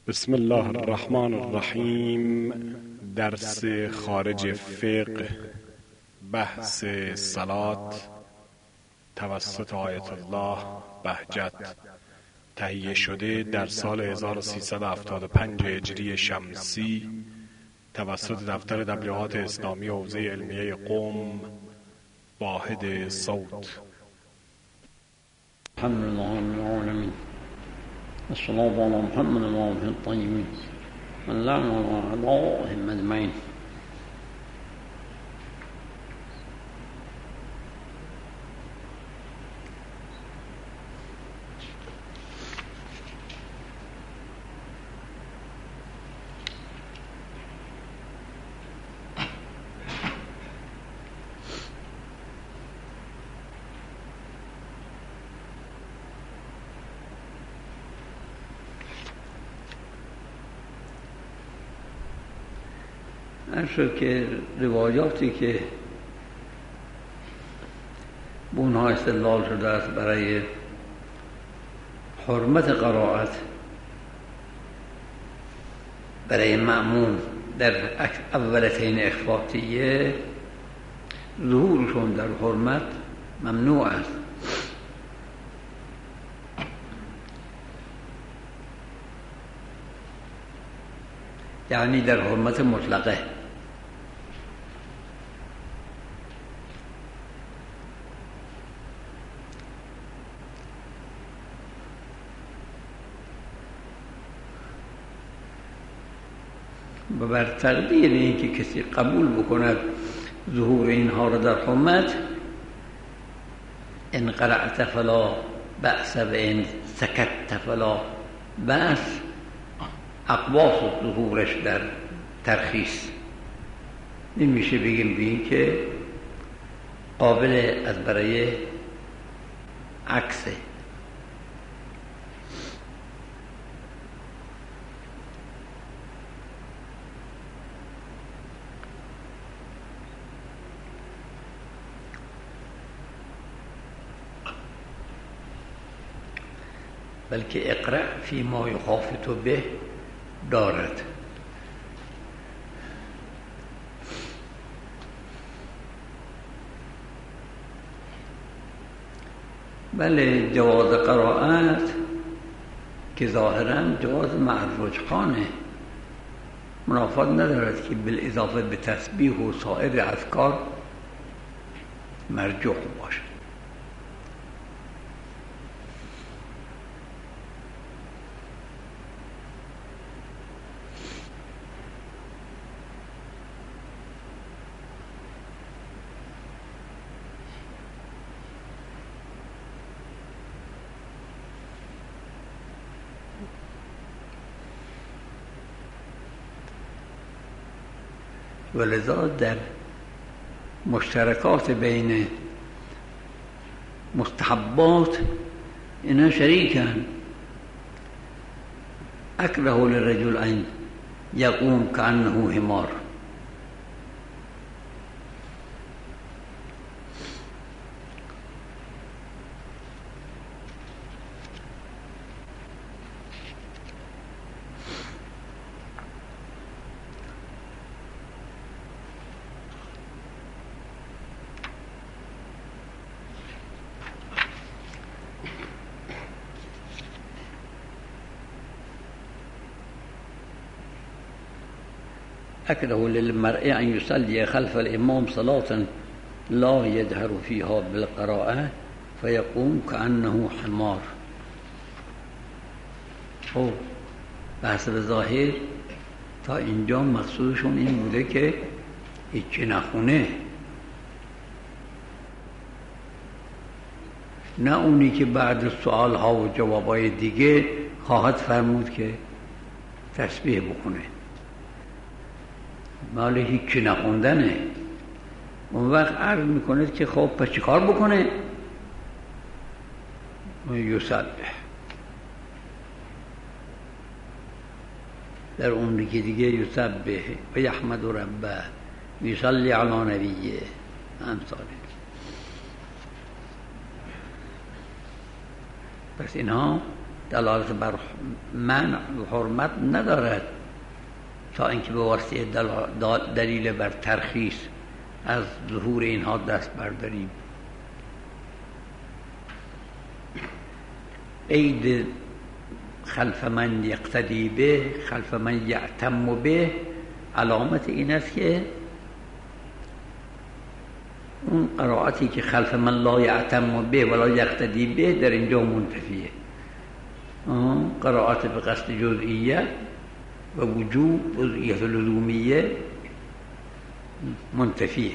بسم الله الرحمن الرحیم. درس خارج فقه، بحث صلات توسط آیت الله بهجت، تهیه شده در سال 1375 هجری شمسی توسط دفتر تبلیغات اسلامی حوزه علمیه قم، واحد صوت. الحمد لله رب العالمين والصلاة على محمد وآله الطيبين واللعنة على أعدائهم أجمعين. شد که روایاتی که به اونها استدلال شده است برای حرمت قرائت برای مأموم در اولتین اخفاطیه، ظهورشون در حرمت ممنوع است. یعنی در حرمت مطلقه. و بر تقدیر این که کسی قبول بکند ظهور اینها را در حرمت، ان قرأت فلا بأس و ان سکت فلا بأس، اقواس ظهورش در ترخیص نمیشه بگیم به این که قابل از برای عکسه. بلکه اقرأ فی ما یخافت به دارد. بله، جواز قرائت که ظاهراً جواز معرج خانه، منافات ندارد که بالاضافه به تسبیح و سایر اذکار مرجوح باشد. ولذا در مشترکات بین مستحبات اینا شریکن. اکره للرجل ان یقوم کأنه حمار. أكره للمرء أن يصلي خلف الإمام صلاة لا يجهر فيها بالقراءة فيقوم كأنه حمار. خب بحث ظاهر تا اینجا مقصودشون این بوده که هیچی نخونه، نه اونی که بعد سوال ها و جواب های دیگه خواهد فرمود که تسبیح بکنه. مال هیچی نخوندنه. اون وقت عرض میکنه که خب پس چی کار بکنه؟ یسبح. در اون دیگه یسبح و یحمد ربه و یصلی علی نبیه امثاله. پس اینها دلالت بر منع و حرمت ندارد تا اینکه به واسطه دلیل بر ترخیص از ظهور اینها دست برداریم. قید خلف من یقتدی به، خلف من یعتم به، علامت این است که اون قرائتی که خلف من لا یعتم به ولا یقتدی به در اینجا منتفیه. قرائت به قصد جزئیت و وجوب جزئیت لزومیه منتفیه.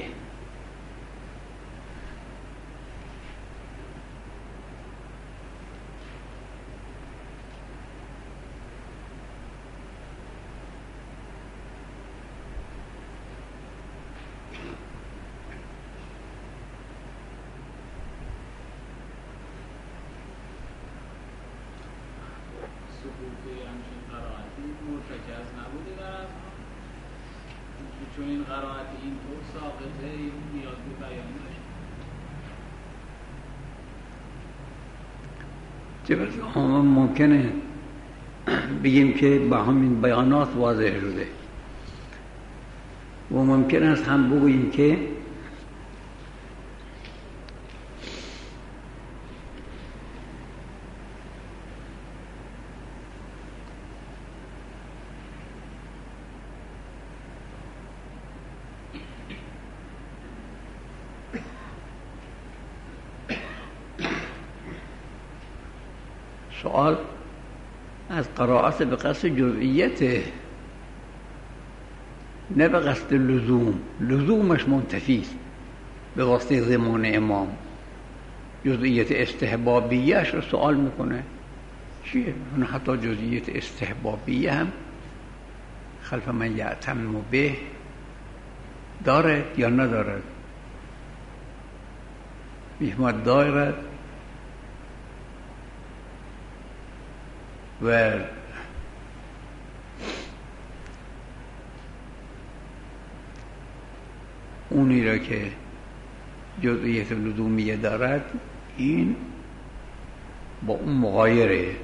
چون این قرائت این طور ساقطه، این نیاز به بیان داشت. ممکنه بگیم که با همین بیانات واضح شده و ممکن است هم بگوییم که سوال از قرائت به قصد جزئیته، نه به قصد لزوم. لزومش منتفیست به واسطه ضمان امام. جزئیت استحبابیهش رو سوال میکنه چیه؟ حتی جزئیت استحبابیه هم خلف من یعتم به داره یا ندارد؟ میفهمد دارد و اونی را که جزئیت لزومیه دارد این با اون مغایره.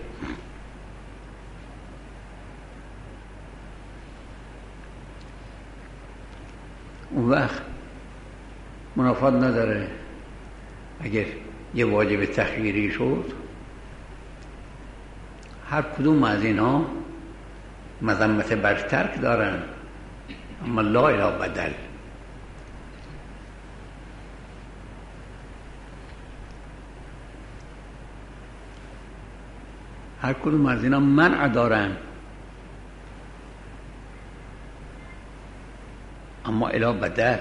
اون وقت منافات نداره اگر یه واجب تخییری شد هر کدوم از اینا مذمت بر ترک دارن اما لا الی بدل. هر کدوم از اینا منع دارن اما الی بدل.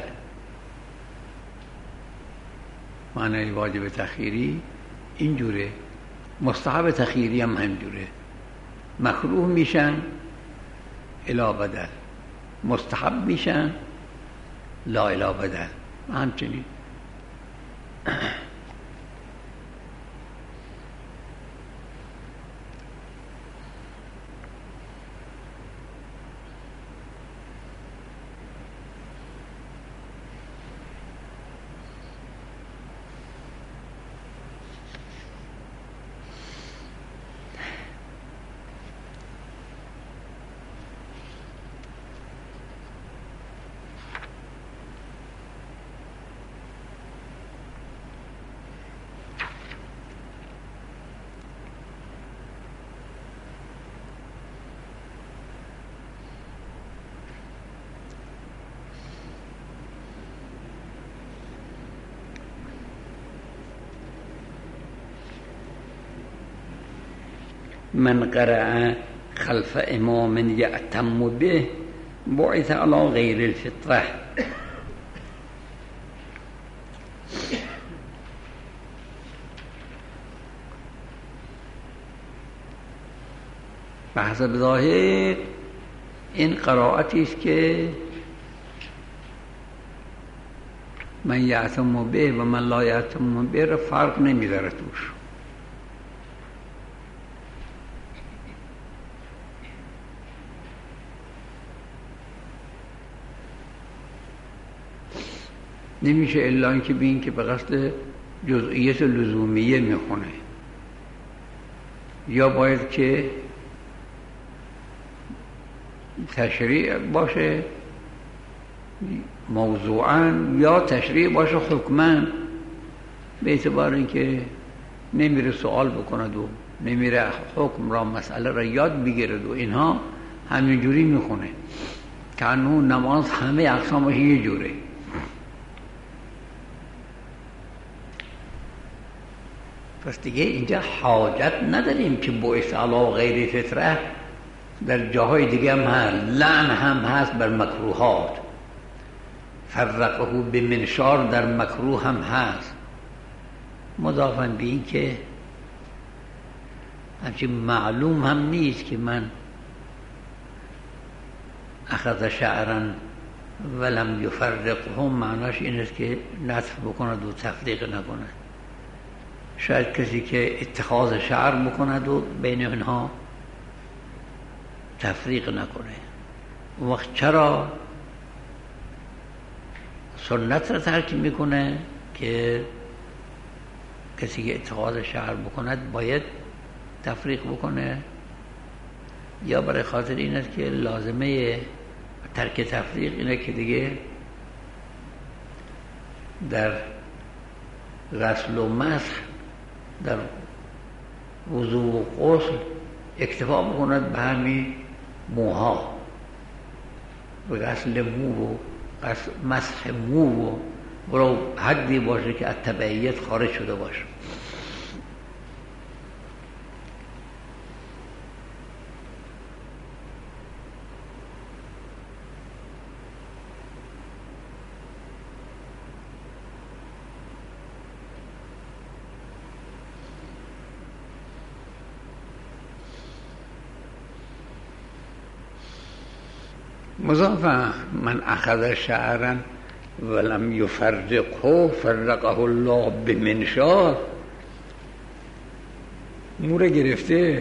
معنی واجب تخییری اینجوره، مستحب تخییری هم همینجوره. مکروه میشن الی بدل، مستحب میشن لا الی بدل. همچنین من قرأ خلف امام یعتم به بعث علی غیر الفطره. به حسب ظاهر این قرائتی است که من یعتم به و من لا یعتم به را فرق نمی‌داره توش. نمیشه الا اینکه ببین که به قصد جزئیت لزومیه میخونه. یا باید که تشریع باشه موضوعاً یا تشریع باشه حکماً، به اعتبار اینکه نمیره سوال بکند و نمیره حکم را مسئله را یاد بگیرد و اینها همینجوری میخونه که انو نماز همه اقسامش یه جوره. پس دیگه اینجا حاجت نداریم که باعث علا غیر فطره در جاهای دیگه هم هست، لعن هم هست بر مکروهات، فرقه به منشار در مکروه هم هست، مضافاً به این که همچین معلوم هم نیست که من اخذ شعرا ولم یفرقه معناش این است که نطف بکند و تفریق نکند. شاید کسی که اتخاذ شعر بکند و بین اینها تفریق نکنه، اون وقت چرا سنت را ترک میکنه که کسی که اتخاذ شعر بکند باید تفریق بکنه؟ یا برای خاطر این است که لازمه ترک تفریق اینه که دیگه در غسل و مسح در وضو و غسل اکتفا بکند به همین موها، به غسل مو و مسح مو و برای حدی باشه که از تبعیت خارج شده باشه. مضافا من اخذ شعرا ولم یفرقه فرقه الله بمنشار، موره گرفته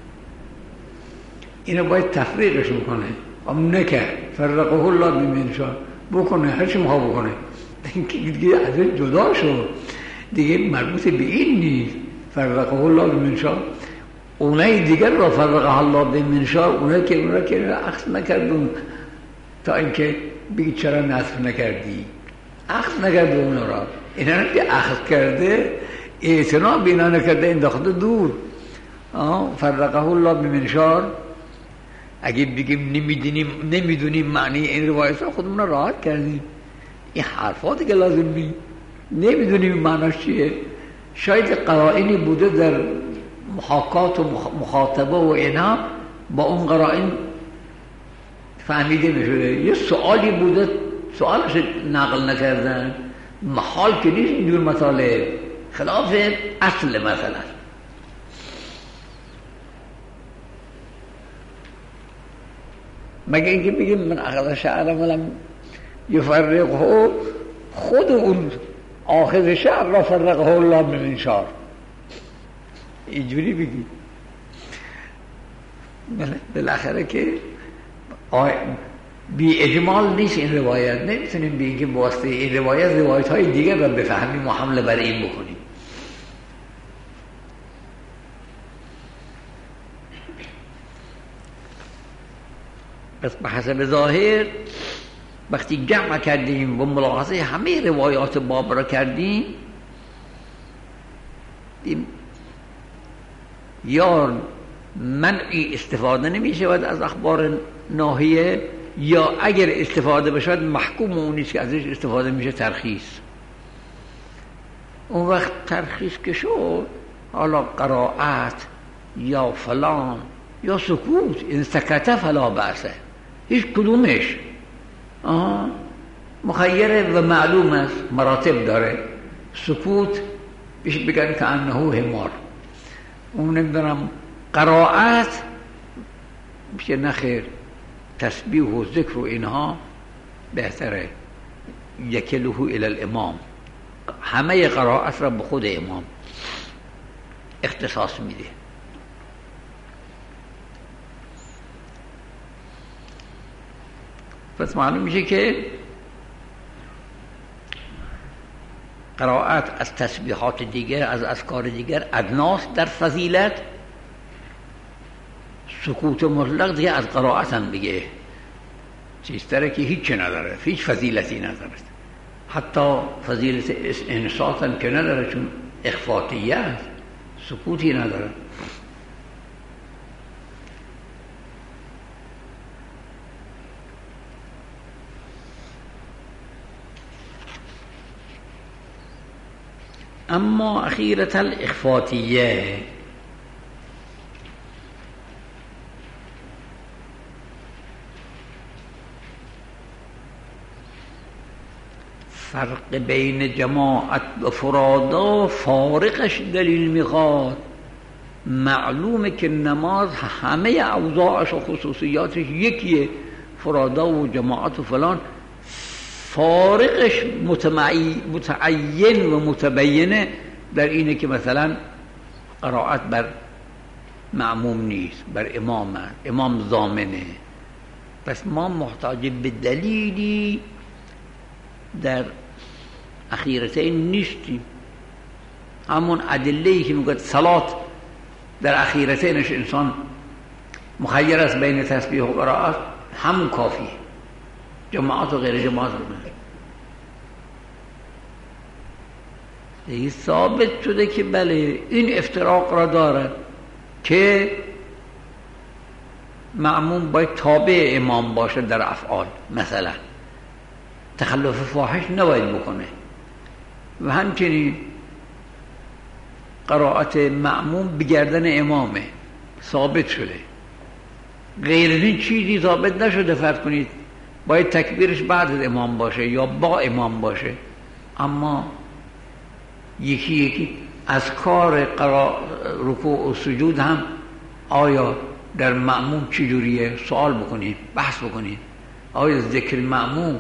اینو باید تفریقش بکنه، اما نکرد، فرقه الله بمنشار بکنه، هر چی میخواه بکنه دیگه ازش جدا شد، دیگه مربوط به این نیست. فرقه الله بمنشار اونای دیگر را فرقه الله بمنشار، اونایی که اخذ نکردون تا اینکه بگی چرا نصف نکردی، اخذ نکرده اونا را، اینا را که اخذ کرده اعتنا بینا نکرده انداخته دور. فرقه الله بمنشار اگه بگیم نمیدونیم معنی این روایت ها خودمون را راحت کردیم، این حرفاتی که لازم نیست، نمیدونیم معناش چیه، شاید قرائنی بوده در محاکات و مخاطبه و اینا با اون قرائن فهمیده میشده، یه سوالی بوده سوالش نقل نکردن، محال که نیست اینجور مطالب، خلاف اصل مثلا. مگه اینکه بگیم من اخذ شعر ولم یفرقه، خود اون آخذ شعر را فرقه الله بمنشار، اینجوری بگیم. بالاخره که بی اجمال نیست این روایت، نمیتونیم بگیم واسطه این روایت های دیگه را بفهمیم و حمله بر این بکنیم. پس به حسب ظاهر وقتی جمع کردیم و ملاحظه همه روایات باب را کردیم، یا منعی استفاده نمی شود از اخبار ناهیه، یا اگر استفاده بشود محکوم اون نیست که ازش استفاده میشه ترخیص. اون وقت ترخیص که شد، حالا قرائت یا فلان یا سکوت، این سکته فلا بأسه، هیچ کدومش مخیره و معلوم است، مراتب داره. سکوت بهش بگن که انه حمار، اون نمیدونم قرائت میشه نخیر، تسبیح و ذکر و اینها بهتره، یکلوه الی الامام، همه قرائت را به خود امام اختصاص میده. پس معلوم میشه که قرائت از تسبیحات دیگر، از اذکار دیگر ادناست در فضیلت، سکوت مطلق دیگه از قرائت هم دیگه چیزتره که هیچ نداره، هیچ فضیلتی نداره، حتی فضیلت انصات هم که نداره، چون اخفاتیه است، سکوتی نداره. اما اخیرة الاخفاتیه فرق بین جماعت و فرادا فارقش دلیل میخواد. معلومه که نماز همه اوضاعش و خصوصیاتش یکیه، فرادا و جماعت و فلان، فارقش متعین و متبینه در اینه که مثلا قرائت بر معموم نیست، بر امام هست، امام ضامنه. پس ما محتاج به دلیلی در اخیرتین نیستیم. همون ادله‌ای که میگه صلات در اخیرتینش انسان مخیر است بین تسبیح و قرائت، همون کافیه. جماعت و غیر جماعت رو دیگه ثابت شده که بله این افتراق را دارد که معموم باید تابع امام باشه در افعال، مثلا تخلف فاحش نباید بکنه، و همچنین قرائت معموم بگردن امامه ثابت شده. غیر این چیزی ثابت نشده. فرض کنید باید تکبیرش بعد از امام باشه یا با امام باشه، اما یکی یکی از کار رکوع و سجود هم آیا در معموم چی جوریه؟ سوال بکنید، بحث بکنید. آیا ذکر معموم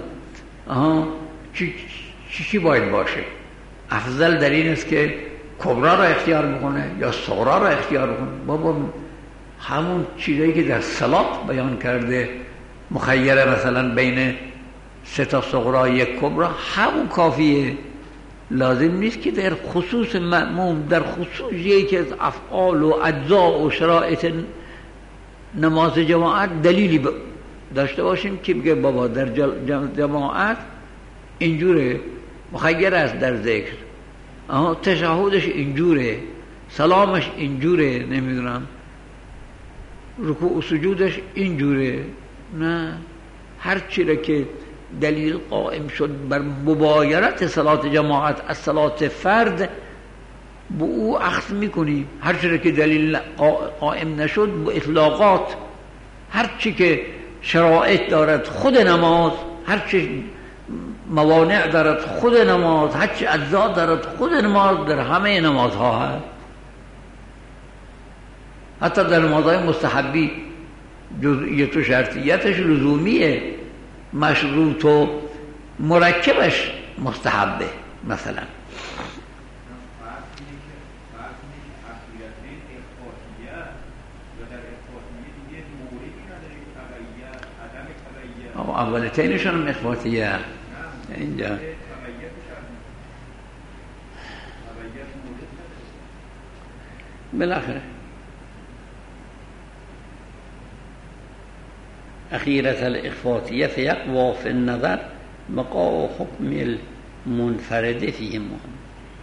چی باید باشه؟ افضل در این است که کبرا را اختیار بکنه یا صغرا را اختیار بکنه؟ بابا همون چیزایی که در صلات بیان کرده مخیره، مثلا بین 3 تا صغرا 1 کبرا، همون کافیه. لازم نیست که در خصوص مأموم، در خصوص یکی از افعال و اجزا و شرایط نماز جماعت دلیلی داشته باشیم که بگه بابا در جماعت اینجوره، مخیر است در ذکر، تشهدش اینجوره، سلامش اینجوره، نمیدونم رکوع و سجودش اینجوره. نه، هر چیره که دلیل قائم شد بر مبایرت صلات جماعت از صلات فرد، به او اخذ میکنیم. هر چیره که دلیل قائم نشد به اطلاقات، هر چی که شرایط دارد خود نماز، هر چی موانع دارد خود نماز، هر چی اجزا دارد خود نماز، در همه نمازها هست. حتی در نمازهای مستحبی جزئیت و شرطیتش لزومیه، مشروط و مرکبش مستحبه. مثلا اولتینشون هم اخواتیه اینجا. بالاخره أخيرة الإخفاتية فيقوى في النظر بقاء حكم المنفرد فيه مهم.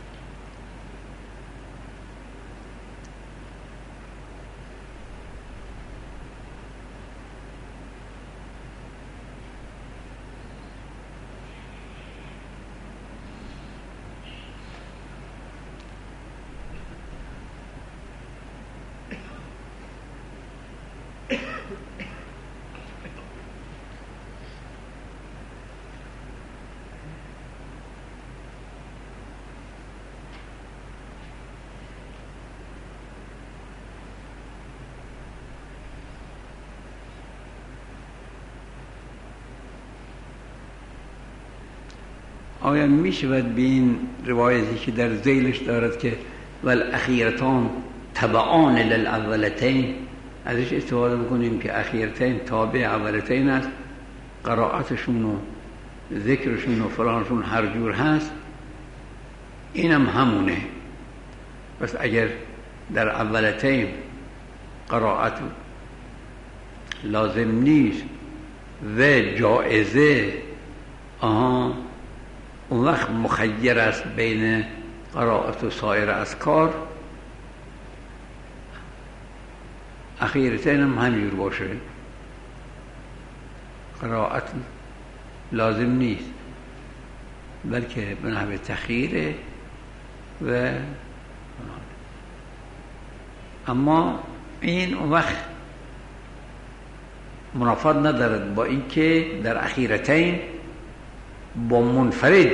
آیا میشود به این روایتی که در ذیلش دارد که والاخیرتان تبعان للاولتین ازش استفاده بکنیم که اخیرتین تابع اولتین است، قرائتشون و ذکرشون و فلانشون هر جور هست، اینم همونه. پس اگر در اولتین قرائت لازم نیست و جائزه، اون وقت مخیر است بین قرائت و سایر اذکار. اخیرتین هم همینجور باشه، قرائت لازم نیست بلکه به نحو تخییره و اما این اون وقت منافات ندارد با اینکه در اخیرتین با منفرد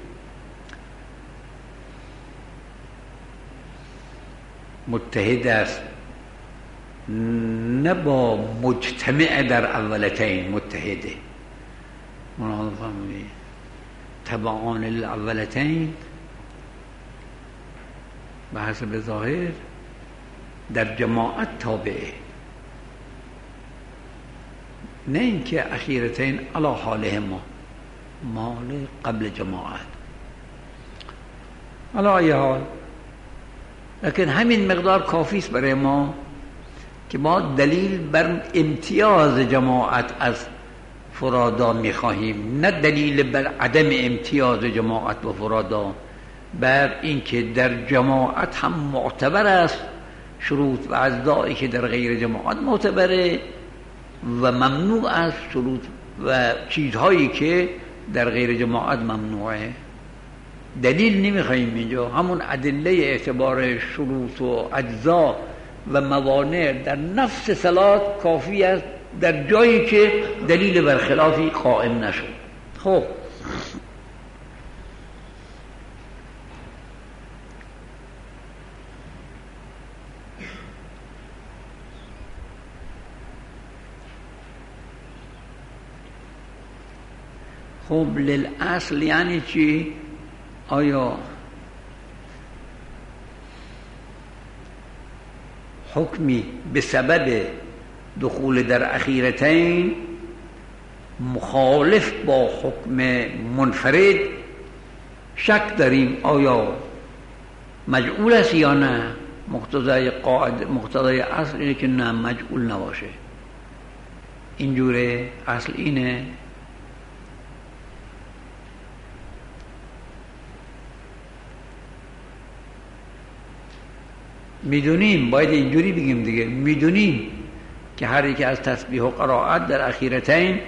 متحد است، نه با مجتمع در اولتین متحده. تبعان الاولتین به حسب ظاهر در جماعت تابعه، نه اینکه اخیرتین علی حاله مال قبل جماعت. علی ای حال، لکن همین مقدار کافی است برای ما که ما دلیل بر امتیاز جماعت از فرادا می‌خواهیم، نه دلیل بر عدم امتیاز جماعت و فرادا، بر اینکه در جماعت هم معتبر است شروط و اجزایی که در غیر جماعت معتبره و ممنوع است شروط و چیزهایی که در غیر جماعت ممنوعه. دلیل نمیخواهیم اینجا، همون ادله اعتبار شروط و اجزا و موانع در نفس صلات کافی است در جایی که دلیل برخلافی قائم نشد. خب للاصل یعنی چی؟ آیا حکمی به سبب دخول در اخیرتین مخالف با حکم منفرد شک داریم آیا مجعول است یا نه؟ مقتضای اصل اینه که نه، مجعول نباشه. اینجوره، اصل اینه. میدونیم، باید اینجوری بگیم دیگه، میدونیم که هر یک از تسبیح و قرائت در اخیرتین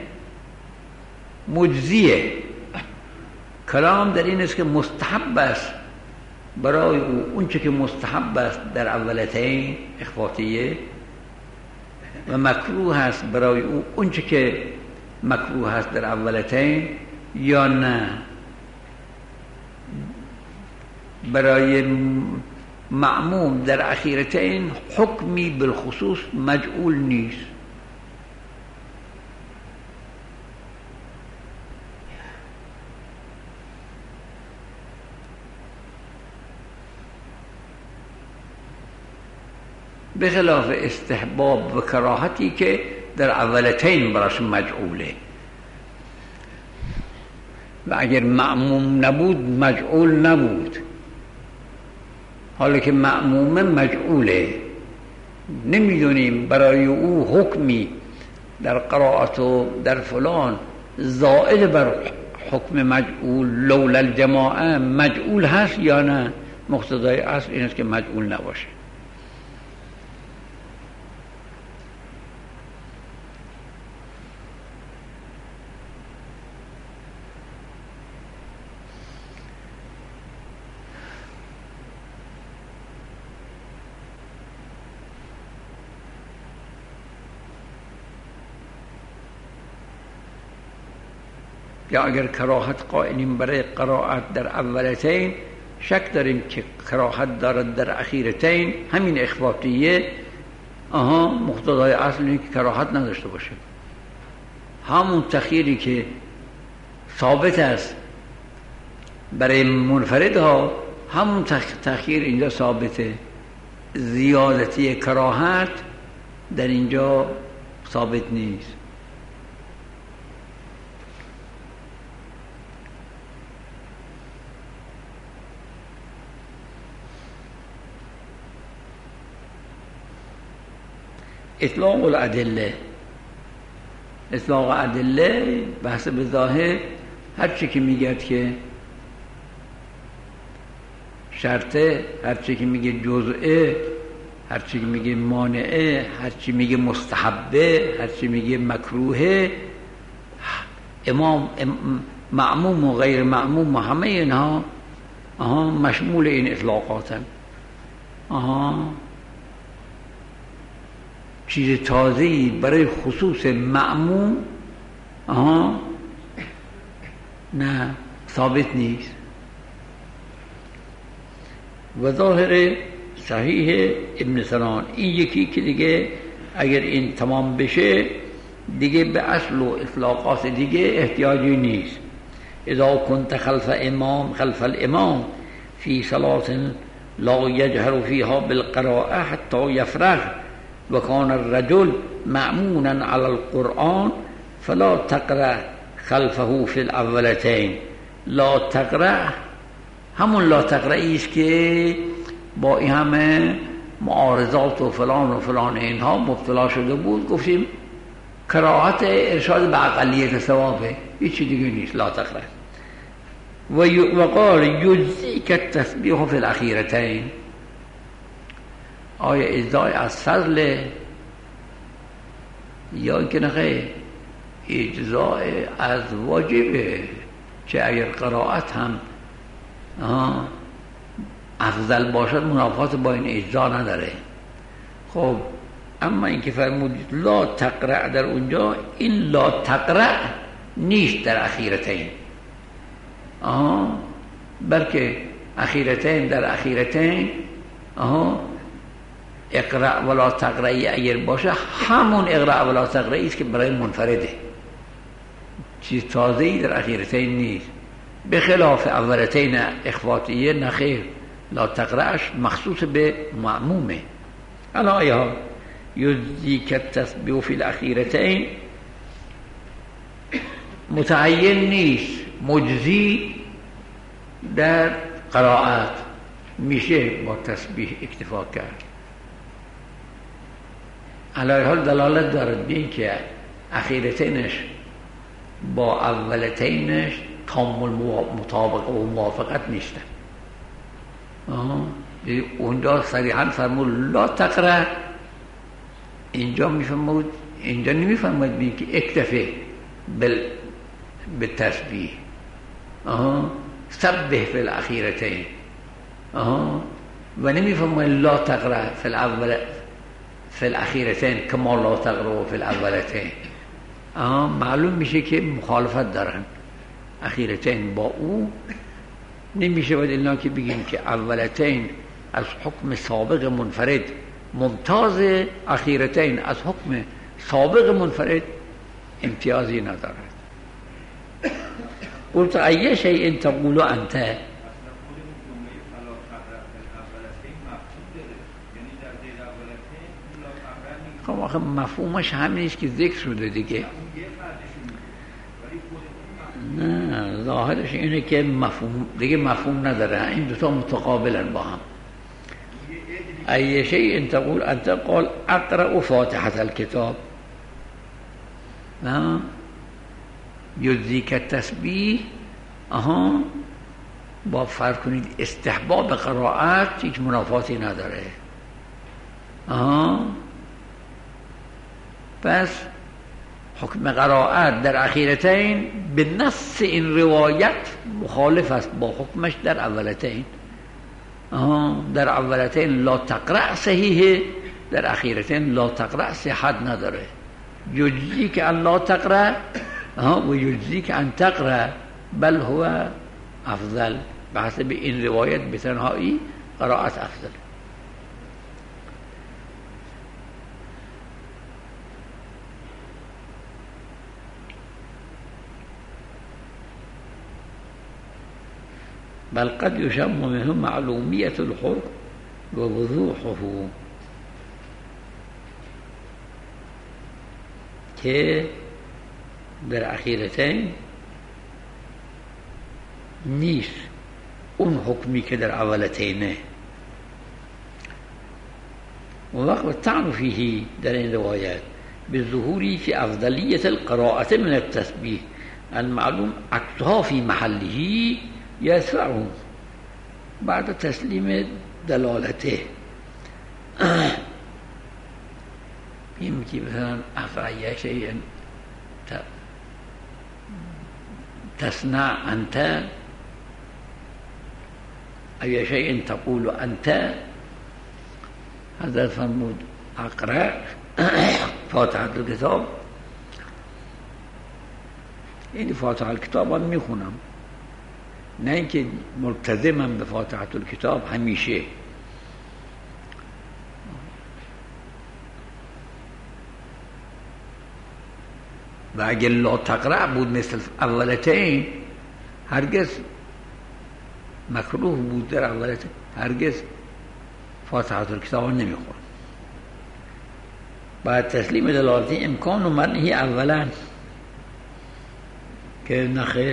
مجزیه. کلام در این است که مستحب است برای او اونچه که مستحب است در اولتین اخفاتیه و مکروه است برای او اونچه که مکروه است در اولتین، یا نه برای معموم در اخیرتین حکمی بالخصوص مجعول نیست. به خلاف استحباب و کراهتی که در اولتین براش مجعوله و اگر معموم نبود مجعول نبود. حالا که معموم مجعوله، نمیدونیم برای او حکمی در قرائت و در فلان زائل بر حکم مجعول لولا الجماعه مجعول هست یا نه. مقتضای اصل این است که مجعول نباشه. یا اگر کراهت قائلیم برای قرائت در اولتین، شک داریم که کراهت دارد در اخیرتین. همین اخفاقیه مقتضای اصل اینه که کراهت نداشته باشه. همون تخییری که ثابت است برای منفردها، همون تخییر اینجا ثابته. زیادتی کراهت در اینجا ثابت نیست. اطلاق الادله اطلاق ادله بحث به ظاهر هر چی که میگه که شرطه، هر چی که میگه جزئه، هر چی که میگه مانعه، هر چی میگه مستحبه، هر چی میگه مکروهه، امام معموم و غیر معموم و همه اینها مشمول این اطلاقاتن. چیز تازه‌ای برای خصوص معموم نه ثابت نیست. و ظاهر صحیح ابن سنان این یکی که دیگه اگر این تمام بشه دیگه به اصل و اطلاقات دیگه احتیاجی نیست. اذا كنت خلف الامام في صلاة لا يجهر فيها بالقراءة حتى يفرغ وكان الرجل مأمونا على القرآن فلا تقرأ خلفه في الاولتين. لا تقرأ همون لا تقرأ است که با این همه معارضات و فلان اینها مبتلا شده بود. گفتیم قرائت ارشاد به اقلیت ثوابه، هیچ دیگه نیست. لا تقرأ. و قال یجزیک التسبیح فی الاخیرتین. آیا اجزای از فضل یا که نه اجزای از واجبه؟ چه اگر قرائت هم افضل باشد منافات با این اجزا نداره. خب اما این که فرمودید لا تقرأ در اونجا، این لا تقرأ نیست در اخیرتین، بلکه اخیرتین در اخیرتین اقرأ ولا تقرأی اگر باشه همون اقرأ ولا تقرأی است که برای منفرده، چیز تازه‌ای در اخیرتین نیست. به خلاف اولتین اخواتیه نخیر، لا تقرأش مخصوص به معمومه. الان آیا یجزیک التسبیح فی الاخیرتین متعین نیست، مجزی در قرائت میشه با تسبیح اکتفا کرد. علی حال دلالت دارد به این که اخیرتینش با اولتینش کامل مطابق و موافقت نیستن. اونجا صریحا فرمود لا تقرأ، اینجا میفرمود، اینجا نمیفرمود بین که اکتفه بالتسبیح سبح فی الاخیرتین و نمیفرمود لا تقرأ فی الاخیرتین کما لا تقرأ فی الاولتین. معلوم میشه که مخالفت دارن اخیرتین با او. نمیشه باید الا که بگیم که اولتین از حکم سابق منفرد ممتاز، اخیرتین از حکم سابق منفرد امتیازی ندارد. قلت ای شیء تقول انت. خب آخه مفهومش همین است که ذکر شده دیگه. نه ظاهرش اینه که مفهوم دیگه مفهوم نداره، این دوتا متقابلن با هم. ای شیء تقول انت قال اقرأ فاتحة الكتاب. نه یجزیک التسبیح با فرق کنید استحباب قرائت هیچ منافاتی نداره. پس حکم قرائت در اخیرتین به نص این روایت مخالف است با حکمش در اولتین. در اولتین لا تقرأ صحیحه، در اخیرتین لا تقرأ صحت نداره. یجزیک ان لا تقرأ و یجزیک ان تقرأ، بل هو افضل. به حسب این روایت به تنهایی قرائت افضل. بل قد يشم منه معلومية الحكم ووضوحه، که در اخیرتین نیست اون حکمی که در اولتینه. و وقت تعن فیه در این روایت بظهوری فی افضلیت القراءة من التسبیح المعلوم عکسها فی محله یدفعه بعد تسلیم دلالته. این که مثلا افعی شیء تصنع انت ای شیء تقول انت. حضرت فرمود اقرأ فاتحه الکتاب، این فاتحه الکتاب هم میخونم، نه اینکه ملتزمم به فاتحه الکتاب همیشه. و اگر لا تقرأ بود مثل اولتین هرگز مکروه بود، در اولتین هرگز فاتحه الکتاب نمیخورد. بعد تسلیم دلالتی امکان و منعی اولا که نخیر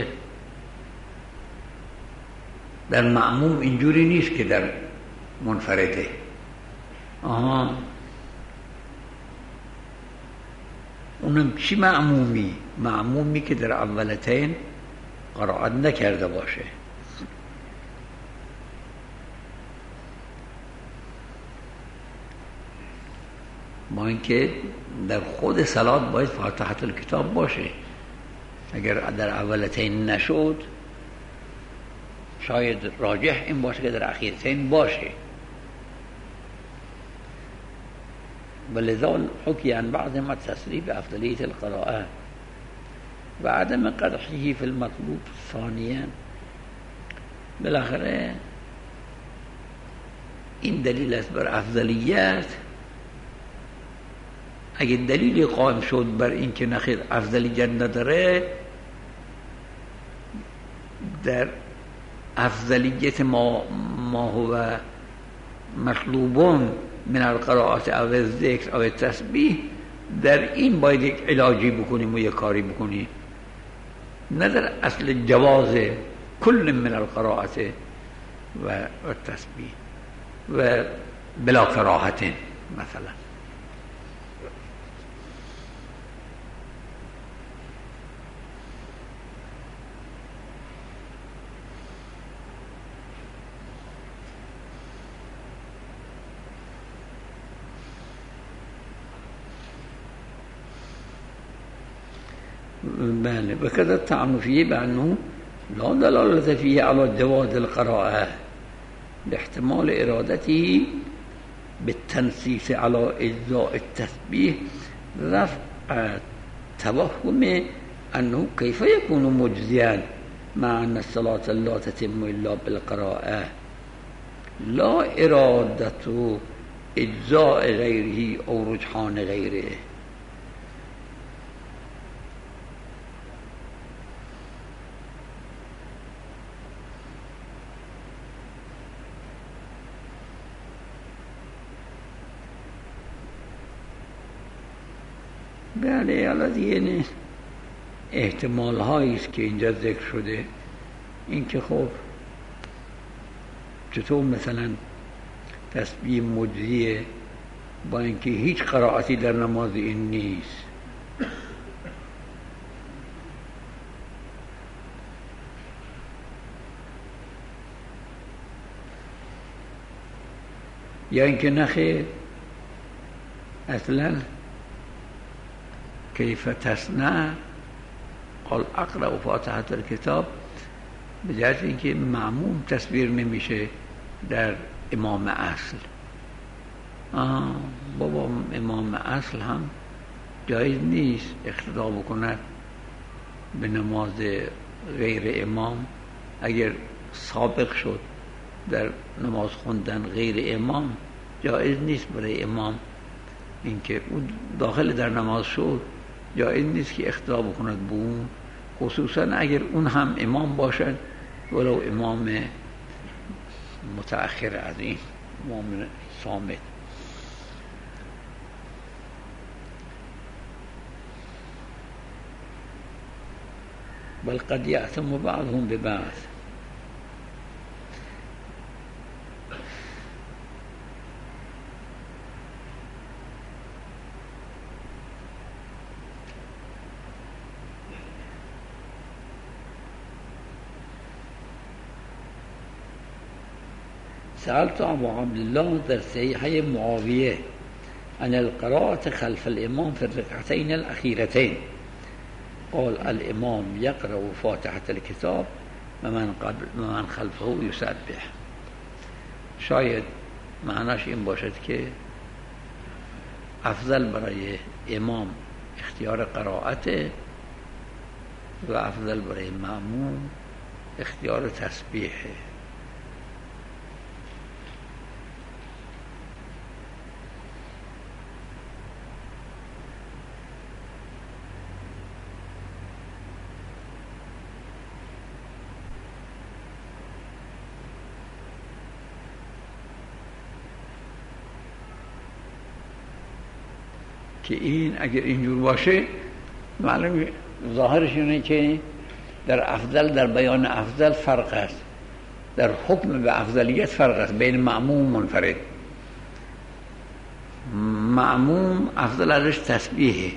در معموم اینجوری نیست که در منفرده. اونم چی معمومی؟ معمومی که در اولتین قرائت نکرده باشه. با اینکه در خود صلات باید فاتحه الکتاب باشه، اگر در اولتین نشد شاید راجح این باشه که در اخیرتین باشه. ولذا حكي عن بعض ما التسريح بأفضلية القراءة وعدم قدحه في المطلوب ثانيا. بالاخره این دلیل است بر افضلیت. اگه دلیلی قائم شد بر این که نخیر افضلیت نداره، در افضلیت ما هو مطلوبون من القراءات او الذکر او التسبیح، در این باید یک علاجی بکنیم و یک کاری بکنیم، نه در اصل جواز کل من القراءات و التسبیح و بلا کراهت مثلا. بله. وكذا الطعن فيه بأنه لا دلالة فيه على جواز القراءة لاحتمال إرادته بالتنصيص على إجزاء التسبيح رفع توهم أنه كيف يكون مجزيا مع أن الصلاة لا تتم إلا بالقراءة، لا إرادة إجزاء غيره أو رجحان غيره. بله، حالا دیگه احتمال هایی است که اینجا ذکر شده. این که خب چطور مثلا تسبیح مجزیه با اینکه هیچ قرائتی در نماز این نیست. یا اینکه نخیر اصلا کیف تصنع قال اقرأ فاتحه الکتاب به جهت اینکه معموم تصویر نمیشه در امام اصل. بابا امام اصل هم جایز نیست اقتدا بکند به نماز غیر امام. اگر سابق شد در نماز خوندن غیر امام، جایز نیست برای امام اینکه اون داخل در نماز شد، جایز نیست که اقتدا بکند به اون، خصوصا اگر اون هم امام باشد، ولو امام متأخر از این، امام صامت. بل قد يأتم بعضهم ببعض. سألت ابو عبدالله در صحیح معاویه عن القراءة خلف الامام في الركعتين الاخيرتين قال الامام يقرأ فاتحة الكتاب و من خلفه يسبح. شاید معناش این باشد که افضل برای امام اختیار قرائته و افضل برای مأموم اختیار تسبیحه. که این اگر اینجور باشه معلومه ظاهرش اینه که در افضل، در بیان افضل فرق است، در حکم به افضلیت فرق است بین مأموم و منفرد. مأموم افضل ازش تسبیحه،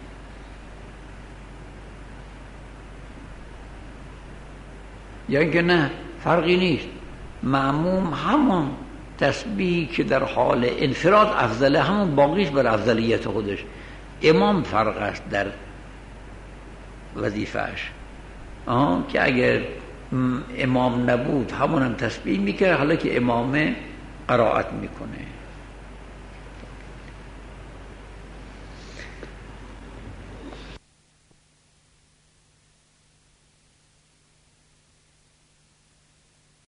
یا اینکه نه فرقی نیست، مأموم همون تسبیحی که در حال انفراد افضله همون باقیش بر افضلیت خودش. امام فرق است در وظیفهش، که اگر امام نبود همون هم تسبیح میکرد، حالا که امام قرائت میکنه.